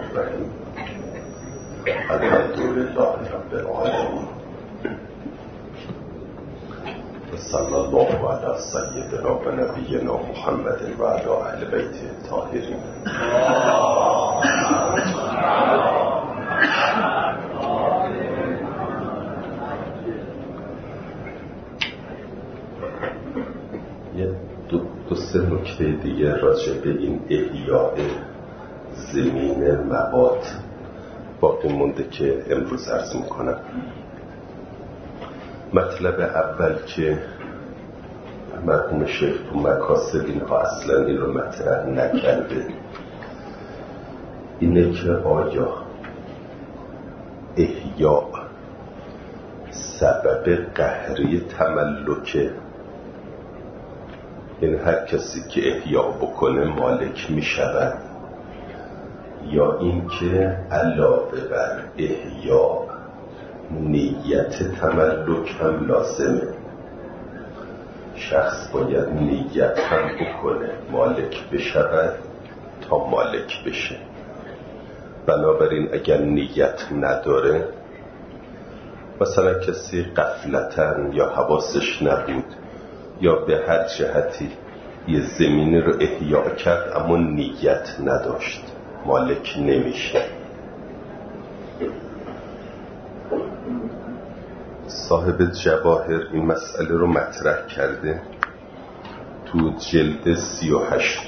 الرحیم الحمدلله رب العالمین و صلی الله علی سیدنا و نبینا محمد و علی اهل بیت الطاهرین. یه دو سه نکته دیگه راجع به این احیاء زمین مواد باقی مونده که امروز عرض میکنم. مطلب اول که مرحوم شیخ تو مکاسب اینها اصلا این رو مطرح نکرده اینه که آیا احیاء سبب قهری تملکه، این هر کسی که احیاء بکنه مالک می شود، یا اینکه علاوه بر احیاء نیت تملک هم لازمه، شخص باید نیت هم بکنه مالک بشود تا مالک بشه. بنابراین اگر نیت نداره، مثلا کسی غفلتاً یا حواسش نبود یا به هر جهتی یه زمینی رو احیاء کرد اما نیت نداشت، مالک نمیشه. صاحب جواهر این مسئله رو مطرح کرده تو جلد 38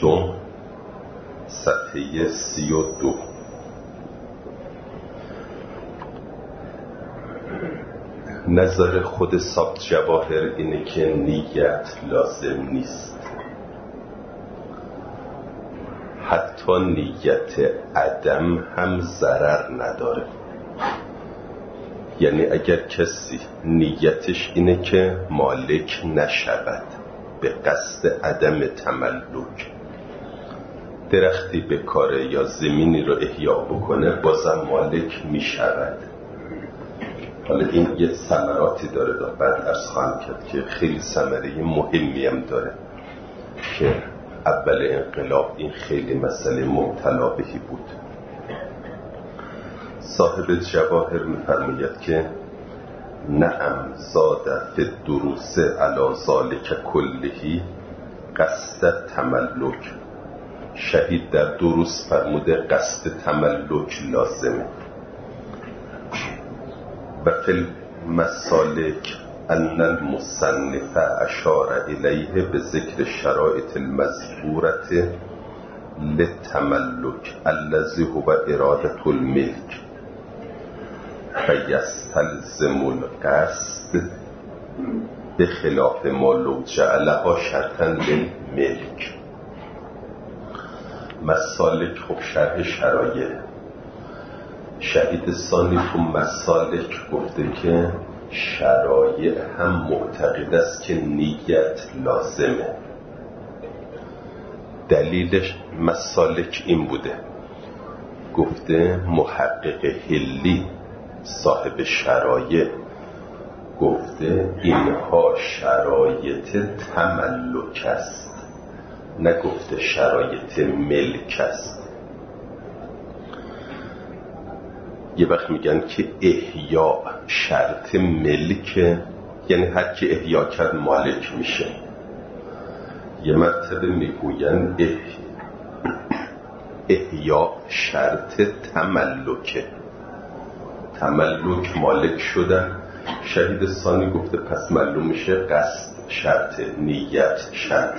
صفحه 32. نظر خود صاحب جواهر اینه که نیت لازم نیست، حتی نیت عدم هم ضرر نداره. یعنی اگر کسی نیتش اینه که مالک نشود به قصد عدم تملک، درختی بکاره یا زمینی رو احیا بکنه بازم مالک میشود. حالا این یه ثمراتی داره، بعد عرض خواهم کرد که خیلی ثمره مهمی هم داره که اول انقلاب این خیلی مسئله مبتلا بهی بود. صاحب جواهر می‌فرماید که نعم زاد فی الدروس علی ذلک کلهی قصد تملک. شهید در دروس فرموده قصد تملک لازمه. و فی المسالک ان المصنف اشار الیه به ذکر شرایط المذکورة للتملک الذی هو اراده الملک فیستلزم القصد بخلاف ما لو جعلها شرطا للملک. مسالک خب شرح شرایط. شهید ثانی تو مسالک گفته که شرایع هم معتقد است که نیت لازمه. دلیلش مسالک این بوده، گفته محقق حلی صاحب شرایع گفته اینها شرایط تملک است، نگفته شرایط ملک است. یه وقت میگن که احیاء شرط ملک، یعنی هر کی احیاء کرد مالک میشه. یه مرتبه میگوین احیاء شرط تملکه، تملک مالک شدن. شهید ثانی گفته پس معلوم میشه قصد شرط، نیت شرط.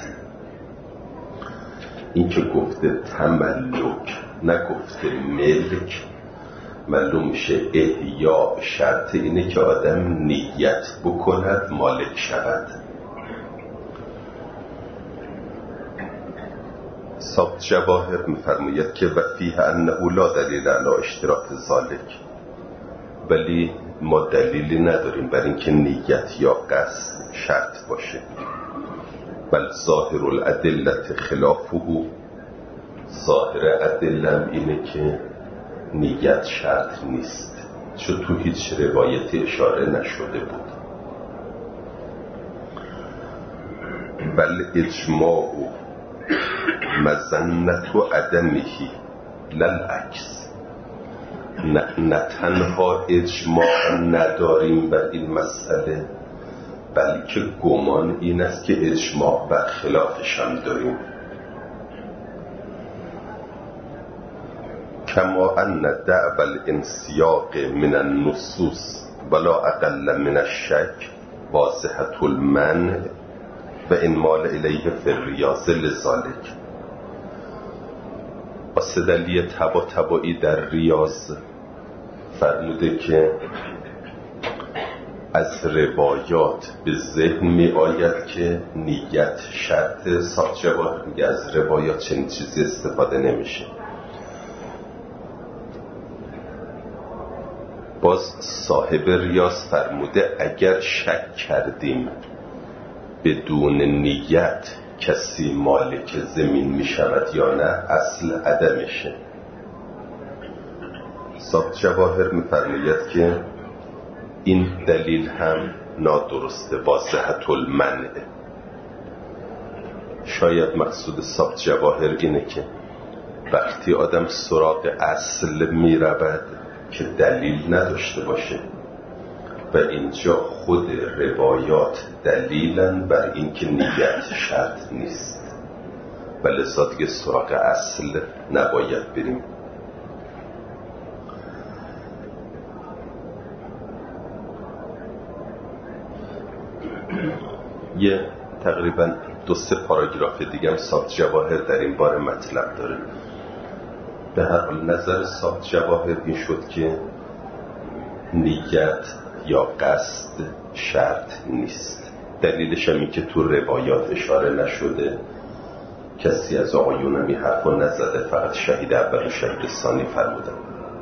این که گفته تملک نگفته ملک، معلوم میشه احیاء شرط اینه که آدم نیت بکند مالک شود. صاحب جواهر میفرماید که و فیه انه لا دلیل علی اشتراط ذالک، ولی ما دلیلی نداریم بر اینکه نیت یا قصد شرط باشه. بل ظاهر الادله خلافه، ظاهر ادله اینه که نیت شرط نیست، چون تو هیچ روایتی اشاره نشده بود. بل اجماع مظنة عدمه للعکس، نه تنها اجماع نداریم بر این مسئله، بلکه گمان این است که اجماع بر خلافشان داریم. کما ان دعو الانسیاق من النصوص ولا اقل من الشک واضحة المنع و انمال الیه فی الریاض لذالک. استدلی طباطبایی در ریاض فرموده که از روایات به ذهن می آید که نیت شرط ساخت جواهر، میگه از روایات چنین چیزی استفاده نمیشه. باز صاحب ریاض فرموده اگر شک کردیم بدون نیت کسی مالک زمین می شود یا نه، اصل عدمشه. ساخت جواهر می فرماید که این دلیل هم نادرسته، واضحة المنع. شاید مقصود ساخت جواهر اینه که وقتی آدم سراغ اصل می رود که دلیل نداشته باشه، و اینجا خود روایات دلیلن بر این که نیت شرط نیست، و لذا دیگه سراغ اصل نباید بریم. یه تقریبا 2-3 پاراگراف دیگه هم ساخت جواهر در این باره مطلب داره. به هر حال نظر ساخت جواهر این شد که نیت یا قصد شرط نیست. دلیلش هم این که تو روایات اشاره نشده، کسی از آقایون هم این حرف رو نزده، فقط شهید اول و شهید ثانی فرمودن.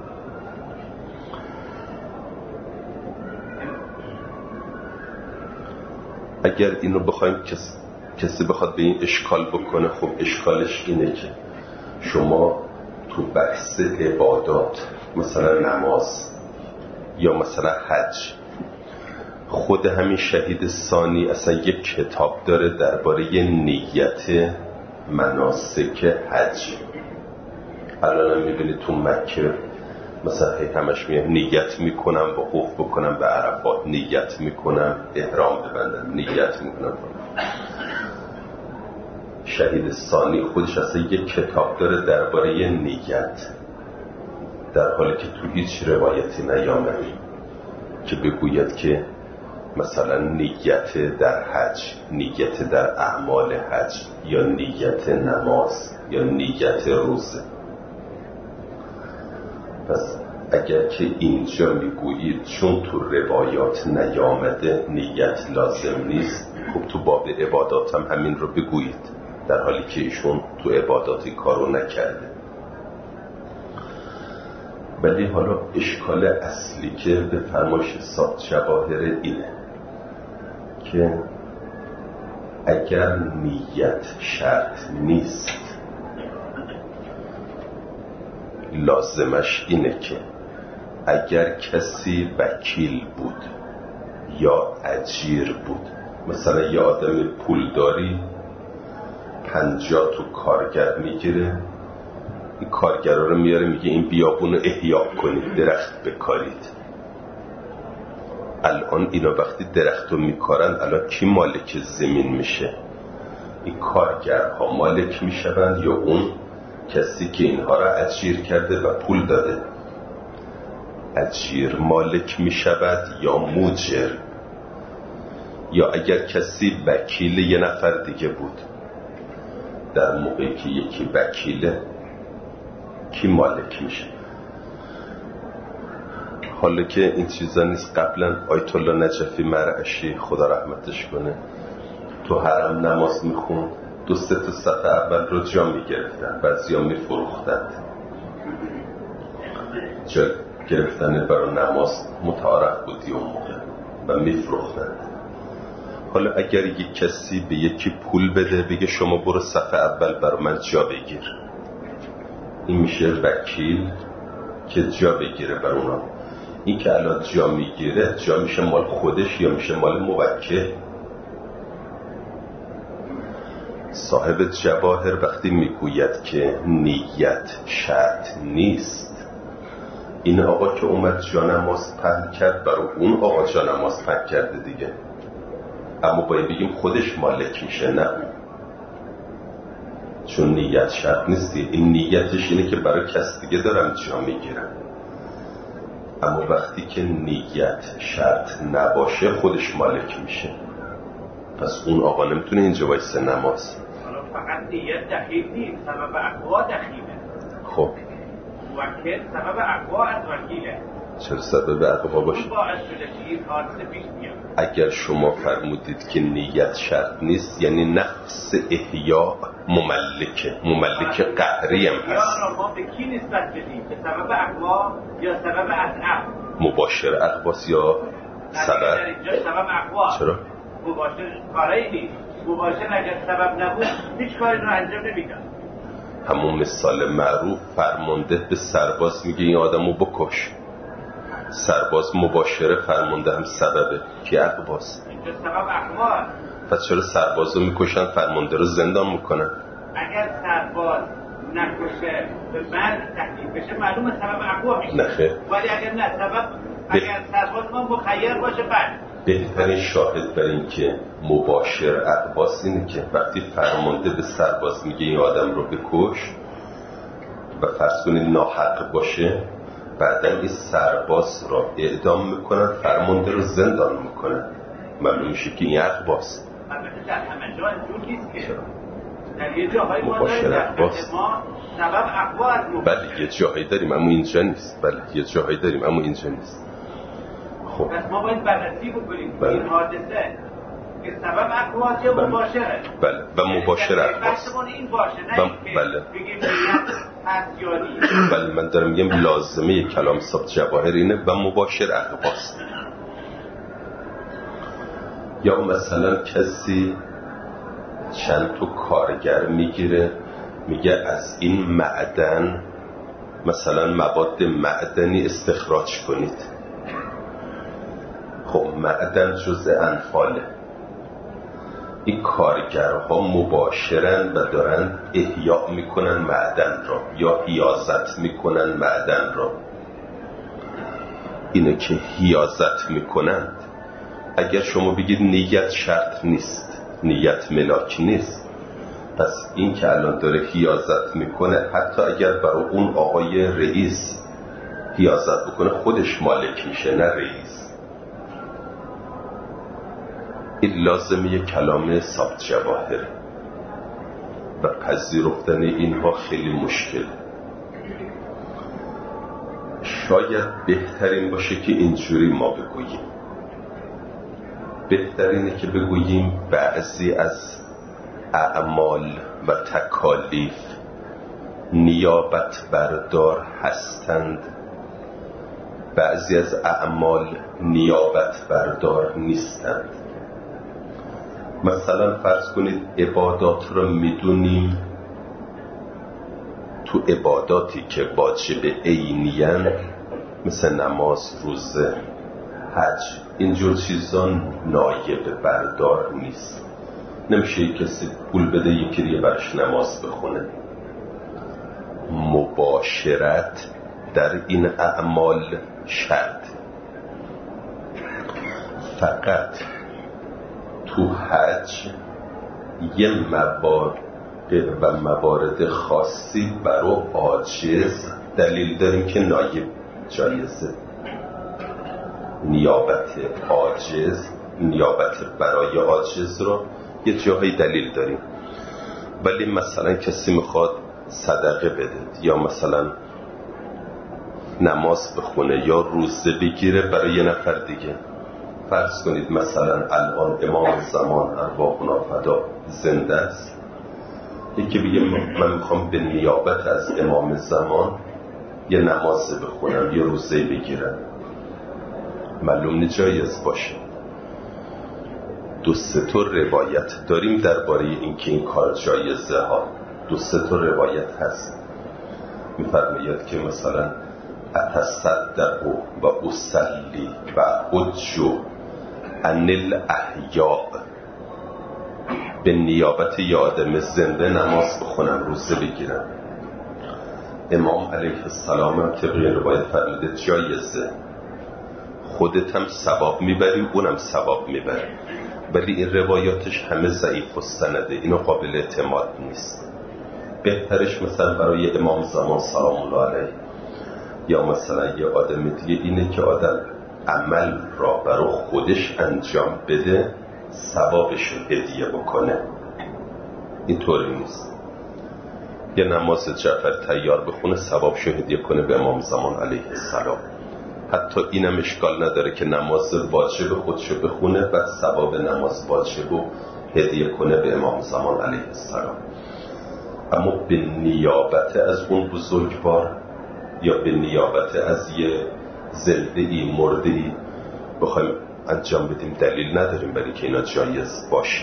اگر اینو بخوایم کسی بخواد به این اشکال بکنه، خب اشکالش اینه که شما تو بحث عبادات مثلا نماز یا مثلا حج، خود همین شهید ثانی اصلا یک کتاب داره درباره نیت مناسک حج. الان هم میبینید تو مکه مثلا همش میگه نیت میکنم با وقوف بکنم به عرفات، نیت میکنم احرام ببندم، نیت میکنم. شهید ثانی خودش اصلا یک کتاب داره درباره نیت، در حالی که تو هیچ روایتی نیامده که بگوید که مثلا نیت در حج، نیت در اعمال حج، یا نیت نماز، یا نیت روزه. پس اگر که اینجا میگویید چون تو روایات نیامده نیت لازم نیست، خب تو باب عبادات هم همین رو بگویید، در حالی که ایشون تو عباداتی کارو نکرده. ولی حالا اشکال اصلی که به فرمایش ساخت جواهر اینه که اگر نیت شرط نیست، لازمش اینه که اگر کسی وکیل بود یا اجیر بود، مثلا یه آدم پولداری 50 تو کارگر میگیره، این کارگرها رو میاره میگه این بیابون رو احیا کنید، درخت بکارید. الان اینا وقتی درخت رو میکارن، الان کی مالک زمین میشه؟ این کارگرها مالک میشوند یا اون کسی که اینها را اجیر کرده و پول داده؟ اجیر مالک میشود یا موجر؟ یا اگر کسی وکیل یه نفر دیگه بود، در موقعی که یکی وکیله کی مالک میشه؟ حالا که این چیزا نیست، قبلا آیت الله نجفی مرعشی خدا رحمتش کنه تو حرم نماز میخون، 2-3 تا صف اول رو جا میگرفتن، بعضیا میفروختن. جا گرفتن برای نماز متعارف بودی اون موقع و میفروختن. حالا اگر یک کسی به یکی پول بده بگه شما برو صف اول برای من جا بگیر، این میشه وکیل که جا بگیره بر اونا. این که الان جا میگیره، جا میشه مال خودش یا میشه مال موکل؟ صاحب جواهر وقتی میگوید که نیت شرط نیست، این آقا که اومد جانماز پهن کرد برای اون آقا جانماز پهن کرده دیگه، اما باید بگیم خودش مالک میشه، نه چون نیت شرط نیست. این نیتش اینه که برای کس دیگه دارم جا میگیرم، اما وقتی که نیت شرط نباشه خودش مالک میشه. پس اون آقا نمیتونه اینجا وایسه نماز. حالا فقط نیت دخیل نیست، سبب اقوا دخیله. خب موکل سبب اقوا از وکیله. چرا سبب اقوا باشه؟ باعث شده که این حادثه پیش بیاد. اگر شما فرمودید که نیت شرط نیست، یعنی نفس احیا مملک قهری هم هست. یا ما به کی نسبت بدیم؟ به سبب اقوا یا سبب اضعف؟ مباشر اقواس یا سبب؟ در اینجا سبب اقوا. چرا؟ مباشر کاری نیست. مباشر اگر سبب نبود هیچ کاری رو انجام نمیداد. همون مثال معروف، فرمانده به سرباز میگه این آدمو بکش. سرباز مباشره، فرمانده هم سببه. کی اقواس؟ اینجا سبب اقوا. پس چرا سربازو میکشن فرمانده رو زندان میکنن؟ اگر سرباز نکشه به مرگ تهدید بشه معلومه سبب اقوا میشه. نخیر. ولی اگر نه اگر سرباز ما مخیر باشه بعد بهترین شاهد بر این که مباشر اقواس اینه که وقتی فرمانده به سرباز میگه این آدم رو بکش و فرض کنید ناحق باشه، بعدن این سرباز را اعدام میکنن، فرمانده رو زندان میکنن. معلوم میشه که این اقواس. البته در همه جا اینجور نیست که در یه جاهای ما مباشر داریم اقواس. ما سبب اقوا از مباشر. بله یه جاهایی داریم اما اینجا نیست. بله یه جاهایی داریم اما اینجا نیست. خب پس ما باید بررسی بکنیم بله. این حادثه که سبب اقواس یا بله. مباشره. بله و مباشر اقواس. بحثمون این باشه نه اینکه بله. بگیم نیت هست یا نیست. بله من دارم میگم لازمه کلام صاحب جواهر اینه و مباشر اقواس. یا مثلا کسی چند تا کارگر میگیره، میگه از این معدن مثلا مواد معدنی استخراج کنید. خب معدن جزء انفاله. این کارگرها مباشرن و دارن احیا میکنن معدن را یا حیازت میکنن معدن را. اینه که حیازت میکنند. اگر شما بگید نیت شرط نیست، نیت ملاک نیست، پس این که الان داره حیازت میکنه، حتی اگر برای اون آقای رئیس حیازت بکنه خودش مالک میشه نه رئیس. این لازمه کلام صاحب جواهر و پذیرفتن اینها خیلی مشکل. شاید بهترین باشه که اینجوری ما بگوییم. بهترینه که بگوییم بعضی از اعمال و تکالیف نیابت بردار هستند، بعضی از اعمال نیابت بردار نیستند. مثلا فرض کنید عبادات رو میدونیم، تو عباداتی که واجب عینی‌اند مثل نماز، روزه، حج، اینجور چیزان نایب بردار نیست. نمیشه کسی پول بده یکی دیگه برش نماز بخونه. مباشرت در این اعمال شرط. فقط تو حج یه موارد خاصی برای عاجز دلیل داریم که نایب جایزه. نیابت عاجز، نیابت برای عاجز رو یه جاهای دلیل داریم. ولی مثلا کسی میخواد صدقه بده یا مثلا نماز بخونه یا روزه بگیره برای یه نفر دیگه. فرض کنید مثلا الان امام زمان ارواحنا فدا زنده است، یکی بگه من میخوام به نیابت از امام زمان یه نماز بخونم یه روزه بگیرم، معلوم جایز باشه. دو سه تا روایت داریم درباره اینکه این کار جایزه ها. دو سه تا روایت هست میفرماید که مثلا اتصدق و اصلی و حج عن الاحیاء، به نیابت یه آدم زنده نماز بخونم روزه بگیرم. امام علیه السلام هم طبق روایت فرموده جایزه، خودت هم ثواب میبری اونم ثواب میبری، ولی این روایاتش همه ضعیف السنده، اینو قابل اعتماد نیست. بهترش مثلا برای امام زمان سلام الله علیه یا مثلا یه آدم دیگه اینه که آدم عمل را برای خودش انجام بده، ثوابش رو هدیه بکنه. اینطوری نیست یه نماز جعفر تیار بخونه ثوابش رو هدیه کنه به امام زمان علیه السلام. حتی اینم اشکال نداره که نماز واجب خودشو بخونه و ثواب نماز واجب رو هدیه کنه به امام زمان علیه السلام. اما به نیابت از اون بزرگوار یا به نیابت از یه زنده‌ای مرده‌ای بخوایم انجام بدیم دلیل نداریم برای که اینا جایز باشه.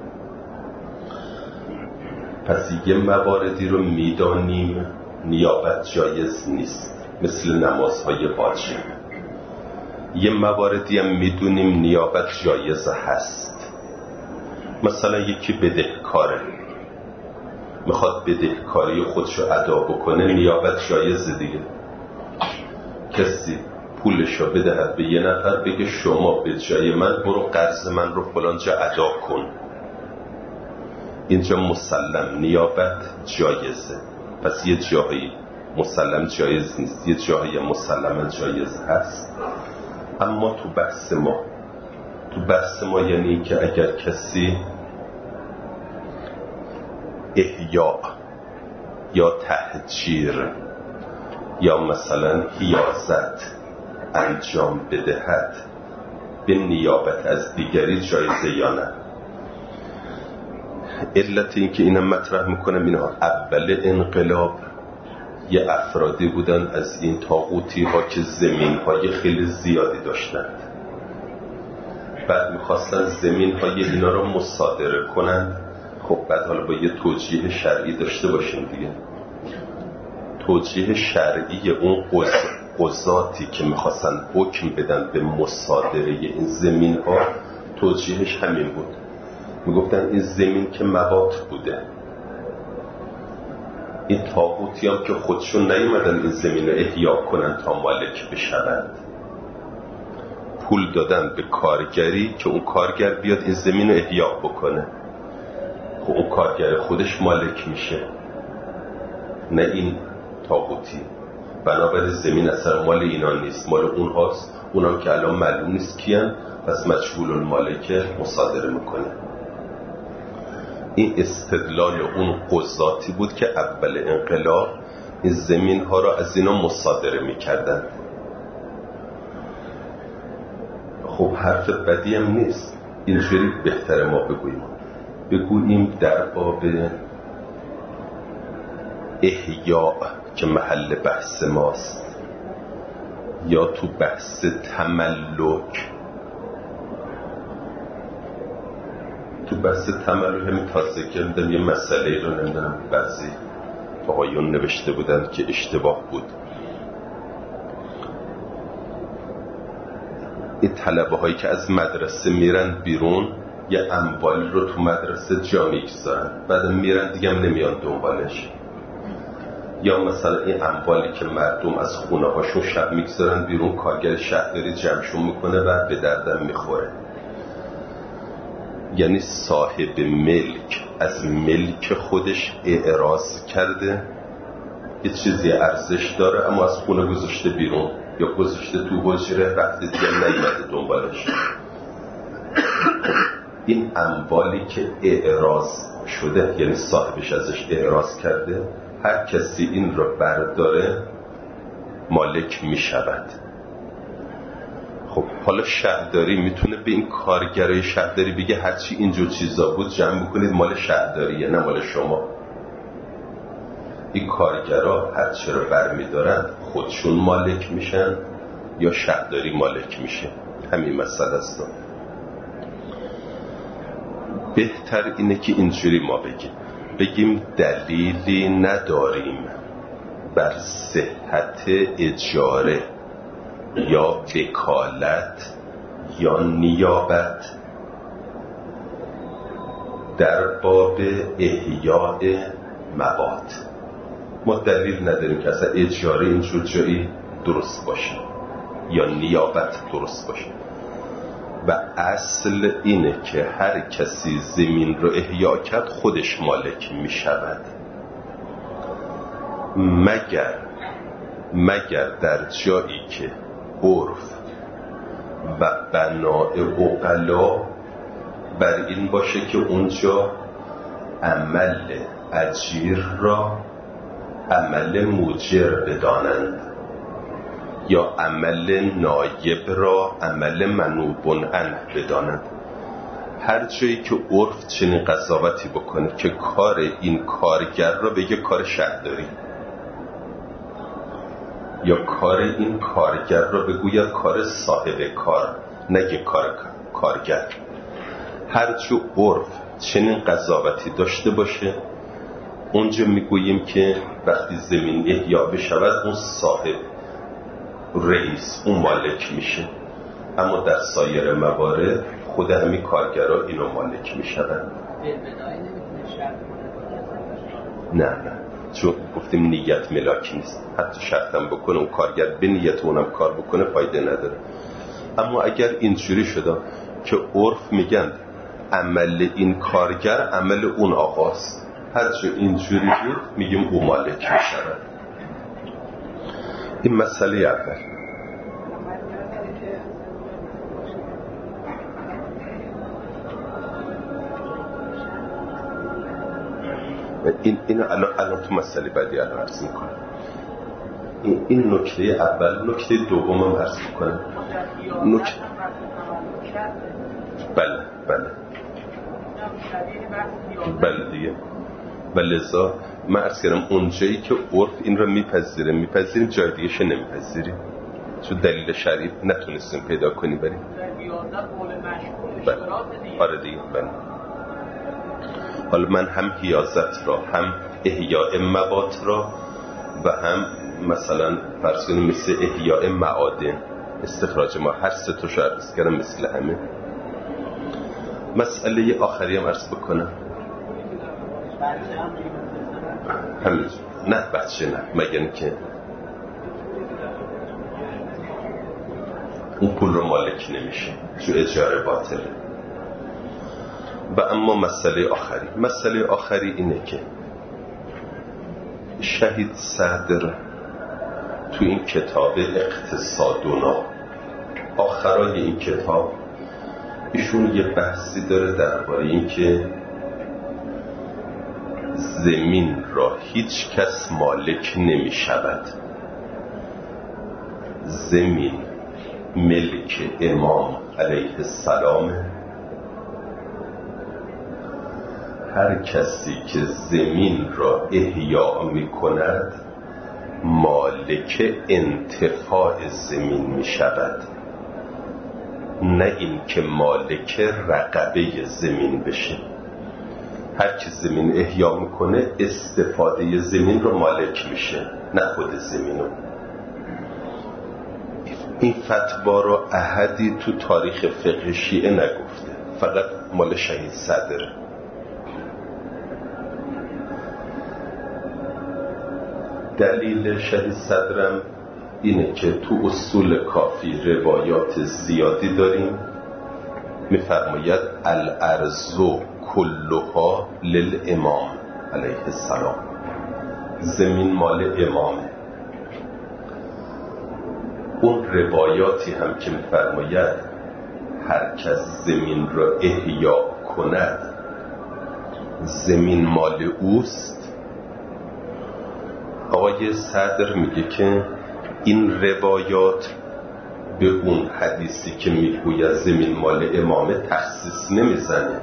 پس یه مواردی رو میدانیم نیابت جایز نیست، مثل نمازهای واجب. یه مواردی هم میدونیم نیابت جایز هست، مثلا یکی بدهکاره میخواد بدهکاری خودشو ادا بکنه، نیابت جایزه دیگه. کسی پولشو بدهد به یه نفر بگه شما به جای من برو قرض من رو فلان جا ادا کن، اینجا مسلم نیابت جایزه. پس یه جایی مسلم جایز نیست، یه جایی مسلم جایز هست. اما تو بحث ما یعنی که اگر کسی احیاء یا تهجیر یا مثلا حیازت انجام بدهد به نیابت از دیگری جایزه یا نه. علت این که اینم مطرح میکنم اینها، اول انقلاب یه افرادی بودن از این طاغوتی ها که زمین های خیلی زیادی داشتند، بعد میخواستن زمین های اینا رو مصادره کنند. خب بعد حالا با یه توجیه شرعی داشته باشیم دیگه. توجیه شرعی اون قضاتی که میخواستن حکم بدن به مصادره این زمین ها، توجیهش همین بود. میگفتن این زمین که موات بوده، این طاغوتی هم که خودشون نیومدن این زمین رو احیا کنن تا مالک بشوند، پول دادن به کارگری که اون کارگر بیاد این زمین رو احیا بکنه. خب اون کارگر خودش مالک میشه، نه این طاغوتی. بنابراین زمین اصلا مال اینا نیست، مال اون هاست. اونم که الان معلوم نیست کیان، پس مجهول المالک مصادره میکنه. این استدلال اون قضاتی بود که اول انقلاب این زمین ها را از اینا مصادره میکردن. خب حرف بدی هم نیست، اینجوری بهتره ما بگوییم در باب احیاء که محل بحث ماست، یا تو بحث تملک. تو بحث تملک همین تازه کردم یه مسئله رو نمیدونم بعضی آقایون نوشته بودن که اشتباه بود. این طلبه هایی که از مدرسه میرن بیرون یه اموال رو تو مدرسه جا میگذارن، بعد میرن دیگه هم نمیان دنبالش. یا مثلا این اموالی که مردم از خونه هاشون شب میگذارن بیرون، کارگر شهرداری جمعشون میکنه و به دردم میخوره. یعنی صاحب ملک از ملک خودش اعراض کرده، یه چیزی ارزش داره اما از خونه گذاشته بیرون یا گذاشته تو حجره، رفته دیگه نیومده دنبالش. این اموالی که اعراض شده یعنی صاحبش ازش اعراض کرده، هر کسی این رو برداره مالک می شود. خب حالا شهرداری میتونه به این کارگرای شهرداری بگه هرچی اینجور چیزا بود جمع بکنید مال شهرداریه نه مال شما. این کارگرها هرچی رو برمیدارن خودشون مالک میشن یا شهرداری مالک میشه، همین مسئله است. بهتر اینه که اینجوری ما بگیم دلیلی نداریم بر صحت اجاره یا وکالت یا نیابت در باب احیاء مواد. ما دلیل نداریم که اصلا اجاره اینجور جایی درست باشه یا نیابت درست باشه. و اصل اینه که هر کسی زمین رو احیا کرد خودش مالک می شود، مگر در جایی که عرف و بناء عقلا بر این باشه که اونجا عمل اجیر را عمل موجر بدانند یا عمل نایب را عمل منوب عنه بدانند. هر جایی که عرف چنین قضاوتی بکنه که کار این کارگر را بگه کار شهرداری یا کار این کارگر را بگوید کار صاحب کار، نگه کارگر. هر جو عرف چنین قضاوتی داشته باشه اونجا میگوییم که وقتی زمین احیا بشود اون صاحب رئیس، اون مالک میشه. اما در سایر موارد خود همین کارگرها اینو مالک میشوند. نه چون گفتیم نیت ملاکی نیست، حتی شرطم بکنه اون کارگر به نیت اونم کار بکنه فایده نداره. اما اگر اینجوری شده که عرف میگن عمل این کارگر عمل اون آقاست، هر جا اینجوری بود میگیم او مالک میشود. این مسئله اول. اینو الان تو مسئله بعدی الان عرض میکنم. این نکته اول. نکته دومم عرض میکنم. بله دیگه. و لذا من عرض کردم اونجایی که عرف این رو میپذیریم جای دیگه نمیپذیریم، چون دلیل شرعی نتونستیم پیدا کنیم بریم. آره دیگه. بله. حالا من هم حیازت را، هم احیاء موات را و هم مثلا فرض کنیم مثل احیاء معادن، استخراج ما، هر سه تا عرض کردم مثل همه. مسئله آخری هم عرض بکنم. همینجور. نه بچه نه، مگر که اون پول رو مالک نمیشه چون اجاره باطله. و اما مسئله آخری اینه که شهید صدر تو این کتاب اقتصادونا آخرای این کتاب ایشون یه بحثی داره درباره این که زمین را هیچ کس مالک نمی شود. زمین ملک امام علیه السلام. هر کسی که زمین را احیا می کند مالک انتفاع زمین می شود، نه این که مالک رقبه زمین بشه. هر کی زمین احیا میکنه استفاده زمین رو مالک میشه، نه خود زمینو. این فتوا رو احدی تو تاریخ فقه شیعه نگفته، فقط مال شهید صدر. دلیل شهید صدرم اینه که تو اصول کافی روایات زیادی داریم. میفرماید الارض کلها للامام علیه السلام. زمین مال امامه. اون روایاتی هم که میفرماید هر کس زمین را احیا کند زمین مال اوست، آقای صدر میگه که این روایات به اون حدیثی که میگوید زمین مال امامه تخصیص نمیزنه.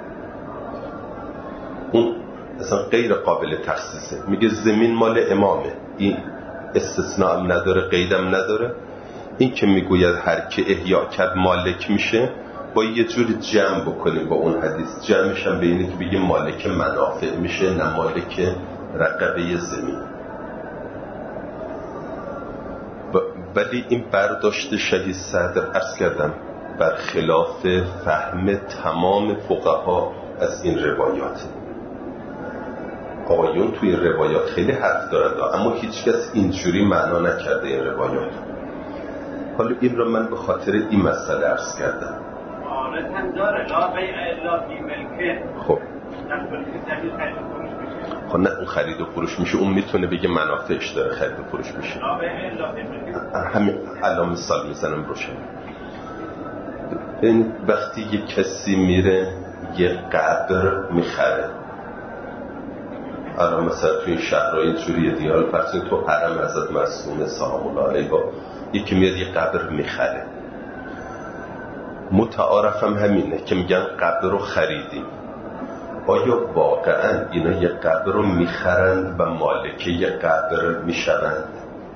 اون اصلا غیر قابل تخصیصه. میگه زمین مال امامه، این استثناء هم نداره، قیدم نداره. این که میگوید هر که احیا کرد مالک میشه با یه جوری جمع بکنیم با اون حدیث. جمعش هم به اینه که بگیم مالک منافع میشه، نه مالک رقبه زمین. ولی این برداشت شهید صدر عرض کردم برخلاف فهم تمام فقها از این روایات. آقایون توی روایات خیلی حرف دارند، اما هیچ کس اینجوری معنا نکرده این روایات. حالا این رو من به خاطر این مسئله عرض کردم. آره هم داره لا بیع الا فی ملکه. خب نه اون خرید و فروش میشه، اون میتونه بگه منافعش داره خرید و فروش میشه. لا بیع الا فی ملکه. همین الان مثال میزنم روشن. این وقتی یه کسی میره یه قبر میخره، الان مثلا تو این شهرهای اینجوریه دیگه، حالا فرض تو حرم حضرت معصومه سلام الله علیه یکی میاد یه قبر میخره، متعارف هم همینه که میگن قبر رو خریدیم. آیا واقعا اینا یه قبر رو میخرند و مالک یه قبر میشوند؟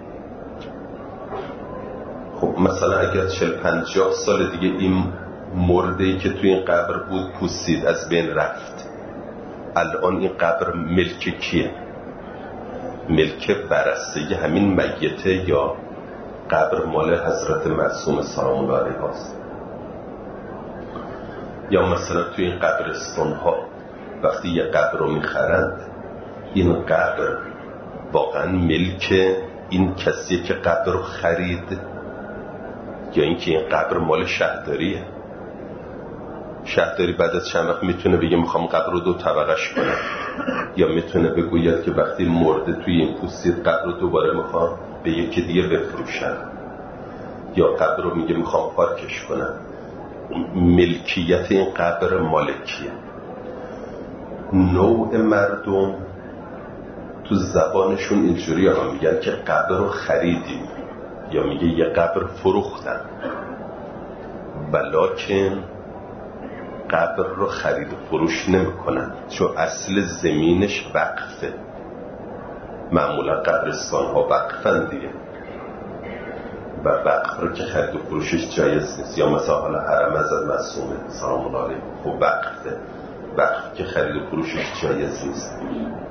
خب مثلا اگر 40-50 سال دیگه این مرده‌ای که توی این قبر بود پوسید از بین رفت، الان این قبر ملک کیه؟ ملک ورثه همین میته یا قبر مال حضرت معصوم سلام الله علیه است؟ یا مثلا توی این قبرستان ها وقتی یه قبر رو میخرند، این قبر واقعا ملک این کسیه که قبر رو خرید یا اینکه این قبر مال شهرداریه؟ شهرداری بعد از چند وقت میتونه بگه میخوام قبر رو 2 طبقه‌اش کنم، یا میتونه بگوید که وقتی مرده توی این پوستید قبر رو دوباره میخوام به یکی دیگه بفروشم، یا قبر رو میگه میخوام پارکش کنم. ملکیت این قبر مالکیه. نوع مردم تو زبانشون اینجوری ها میگن که قبر رو خریدیم، یا میگه یه قبر فروختن، ولکن قبر رو خرید و فروش نمیکنن، چون اصل زمینش وقفه. معمولا قبرستان ها وقفن دیگه، و وقف رو که خرید و فروشش جایز نیست. یا مثلا حالا حرم حضرت معصومه سلام الله علیه خب وقفه، وقف که خرید و فروشش جایز نیست.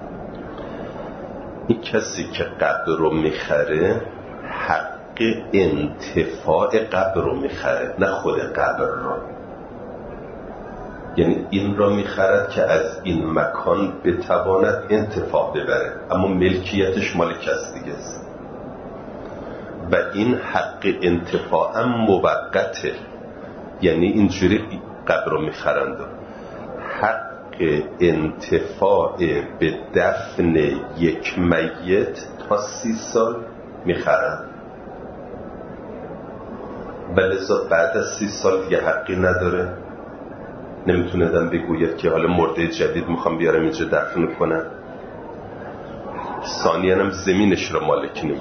این کسی که قبر رو میخره حق انتفاع قبر رو میخره، نه خود قبر رو. یعنی این را میخرد که از این مکان بتواند انتفاع ببره، اما ملکیتش مال کس دیگه است و این حق انتفاع هم موقته. یعنی اینجوری قبر رو میخرند، حق انتفاع به دفن یک میت تا 30 سال میخرند، بلذا بعد از 30 سال دیگه حقی نداره. نمیتونه دم بگوید که حالا مرده جدید میخوام بیارم اینجا دفن کنم. ثانیاً هم زمینش رو مالک نمیگه.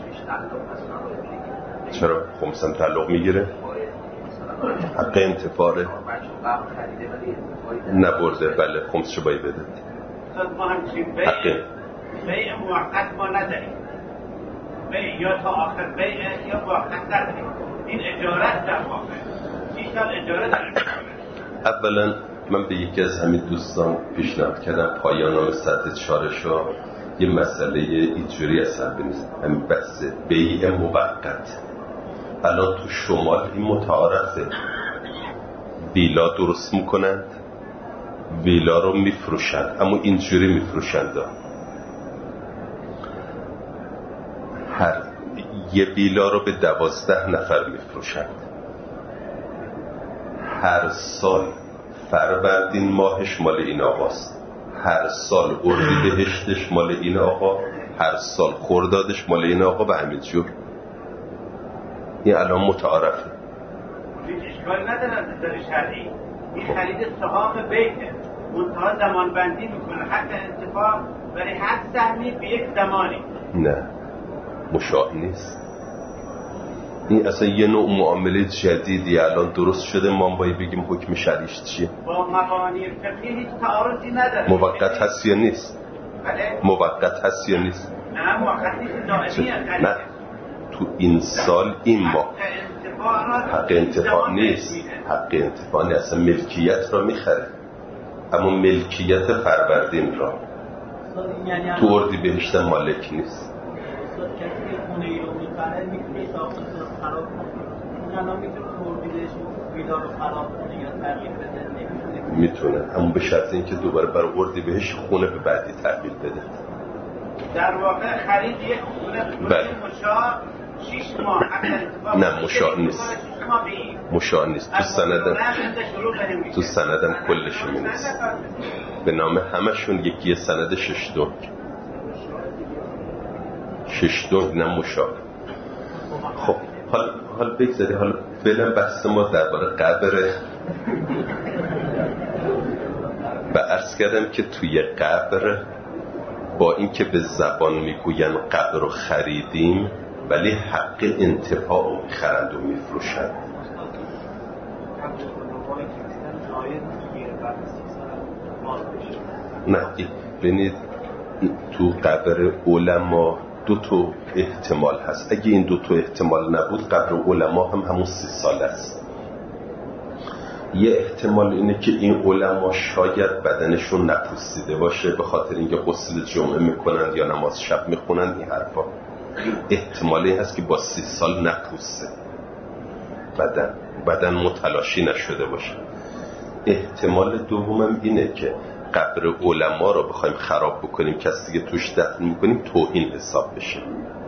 چرا؟ خمسم تعلق میگیره؟ حق انتفاعه نبرده، بله خمسش باید بده. حق بیع موقت ما نداریم، بیع یا تا آخر بیع یا موقت نداریم. این اجارت در واقع 6 سال اجاره داریم. اولا من به یکی از همین دوستان پیشنهاد کردم پایان سطح چارشا یه مسئله اینجوری اصلا بنیست، همین بحث بیع موقت. الان تو شمال این متعارفه، ویلا درست میکنند، ویلا رو میفروشند، اما اینجوری میفروشند هر یه ویلا رو به 12 نفر میفروشند. هر سال فروردین ماهش مال این آقاست، هر سال اردیبهشتش مال این آقا، هر سال خردادش مال این آقا و همین جور. این الان متعارفه. هیچ اشکال ندارن در شرعی. این خرید سهام بیته، منتها زمان بندی میکنه، حق انتفاع برای هر سهمی به یک زمانی. نه مشاع نیست. این اصلا یه نوع معامله جدیدی الان درست شده، ما باید بگیم حکم شرعیش چیه. با مبانی فقهی هیچ تعارضی نداره. موقت هست یا نیست؟ بله؟ موقت هست یا نیست؟ نه موقت نیست، دائمی هست. نه تو این سال این ماه حق انتفاع نیست. حق انتفاع نیست، اصلا ملکیت را میخره، اما ملکیت فروردین را تو اردیبهشت مالک نیست. کسی که خونه ای رو میخره میتونه ساختش خراب کنه، اون میتونه اردیبهشت ویلا رو خراب کنه یا تغییر بده؟ میتونه، اما به شرط اینکه دوباره برای اردیبهشت خونه به بعدی تحویل بده. در واقع خرید یک خونه مشاع 6 ماه نه مشاع نیست، مشاع نیست. تو سندم کلش می‌نویسه به نام همشون یکی سند 6 دنگ 6 دنگ نه مشاع. خب حال بگذاری، حالا فعلا بحث ما درباره قبر و عرض کردم که توی قبر با اینکه به زبان میگوین قبر رو خریدیم ولی حق انتفاع رو میخرند و میفروشند. نه ببینید تو قبر علما 2 احتمال هست. اگه این 2 احتمال نبود قبر علما هم همون 30 سال است. یه احتمال اینه که این علما شاید بدنشون نپوسیده باشه به خاطر اینکه غسل جمعه میکنند یا نماز شب میخونند. این حرفا احتمالی هست که با 30 سال نپوسه بدن متلاشی نشده باشه. احتمال دومم اینه که قبر علما رو بخوایم خراب بکنیم، کسی که توش دفن میکنیم توهین حساب بشه.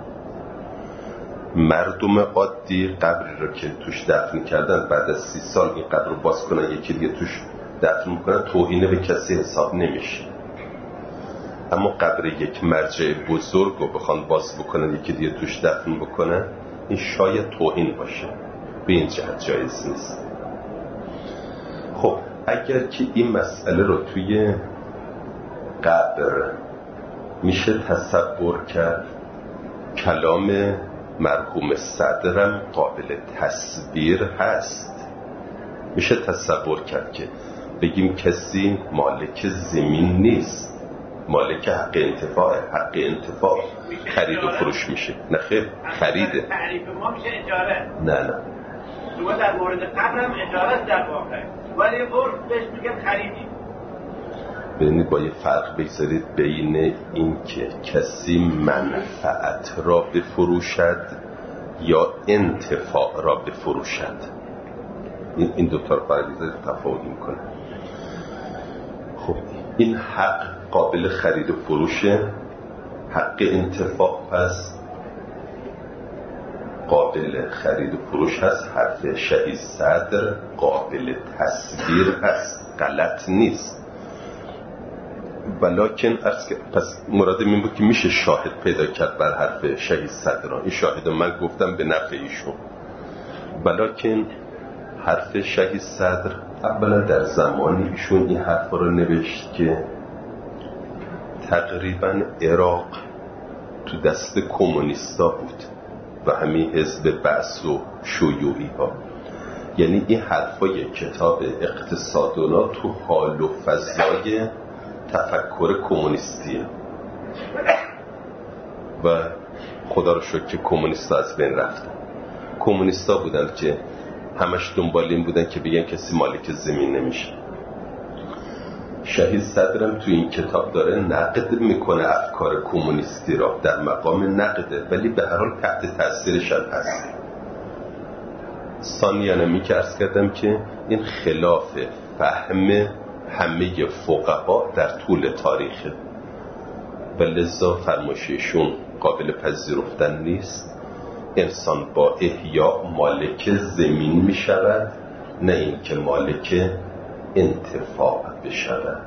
مردم عادی قبری رو که توش دفن کردن بعد از 30 سال این قبر رو باز کنن یکی دیگه توش دفن میکنن، توهینه به کسی حساب نمیشه. اما قبر یک مرجع بزرگ رو بخوان باز بکنن یکی دیگه توش دفن بکنن، این شاید توهین باشه، به این جهت جایز نیست. خب اگر که این مسئله رو توی قبر میشه تصور کرد، کلام مرحوم صدرم قابل تصویر هست. میشه تصور کرد که بگیم کسی مالک زمین نیست، مالک حق انتفاع. حق انتفاع خرید و فروش میشه. نه خیر، خریده. تعریف ما میشه اجاره. نه شما در مورد قبر هم اجاره در واقع، ولی عرف بهش میگن خریدی. ببینید با یه فرق بگذارید بین این که کسی منفعت را بفروشد یا انتفاع را بفروشد. این 2 تا رو بگذارید تفاوت میکنه. خب این حق قابل خرید و فروشه، حق انتفاع پس قابل خرید و فروش هست. حرف شهید صدر قابل تصویر هست، غلط نیست. ولکن پس مراد این بود که میشه شاهد پیدا کرد بر حرف شهید صدر. این شاهد من گفتم به نفع ایشون. ولکن حرف شهید صدر اولا در زمانی ایشون این حرف رو نوشت که تقریبا عراق تو دست کمونیستا بود و همین حزب بعث و شیوعی ها. یعنی این حرفای کتاب اقتصادونا تو حال و فضای تفکر کمونیستیه و خدا رو شکر که کمونیستا از بین رفتن. کمونیستا بودن که همش دنبال این بودن که بگن کسی مالک زمین نمیشه. شهید صدرم تو این کتاب داره نقد میکنه افکار کمونیستی را، در مقام نقده، ولی به هر حال تحت تاثیرش هم هست. ثانیاً که عرض کردم که این خلاف فهم همه فقها در طول تاریخه و لذا فرمایششون قابل پذیرفتن نیست. انسان با احیا مالک زمین می شود، نه این که مالک انتفاع بشود.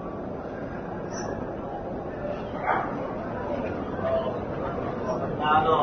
نه